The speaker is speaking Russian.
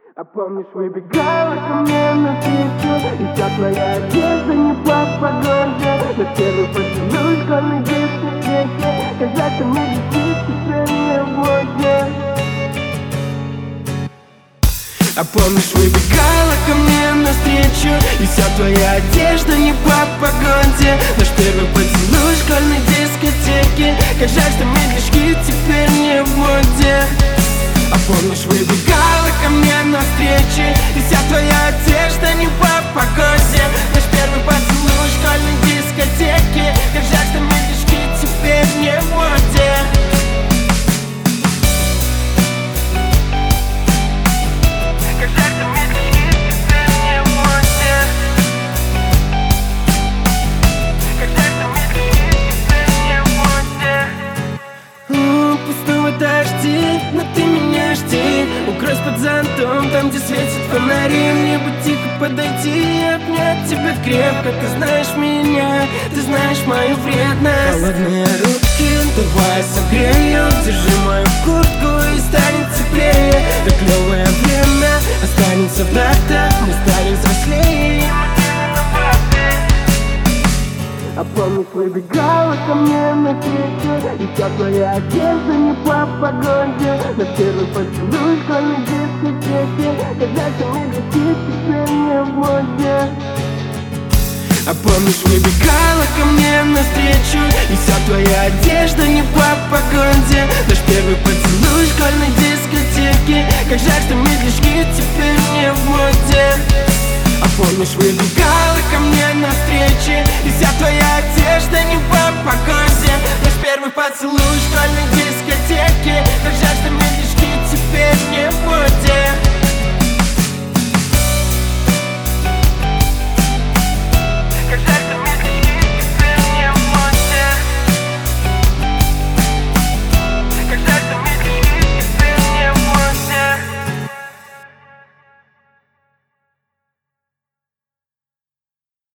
А помнишь, выбегала ко мне навстречу, и вся твоя одежда не по погоде. На первый поцелуй в школьной дискотеке, когда-то мы летим теперь не в моде. А помнишь, выбегала ко мне навстречу, и вся твоя одежда не по погоде. Наш первый поцелуй в школьной дискотеке, как жаль, что медлячки теперь не в моде. А помнишь, выбегала ко мне навстречу, и вся твоя одежда не по погоде. Наш первый поцелуй в школьной дискотеке, как жаль, что медлячки теперь не в моде. Как жаль, что медлячки теперь не в моде. Как жаль, что медлячки теперь не в моде. Пустого дожди, но ты меня жди. Укройся под зонтом, там, где светят фонари. Мне бы тихо подойти и обнять тебя крепко. Ты знаешь меня, ты знаешь мою вредность. Холодные руки, давай согрею. Держи мою куртку и станет теплее. Так клевое время останется в датах. Мы стали взрослее. А помнишь, выбегала ко мне навстречу, и вся твоя одежда не по погоде. На первый поцелуй в школьной дискотеке, когда-то мы летим теперь не в моде. А помнишь, выбегала ко мне навстречу, и вся твоя одежда не по погоде. Наш первый поцелуй в школьной дискотеке, как жаль, что медлячки теперь не в моде. А помнишь, выбегала ко мне навстречу, и вся твоя одежда не по погоде. Наш первый поцелуй в школьной дискотеке, как жаль, что медлячки теперь не в моде.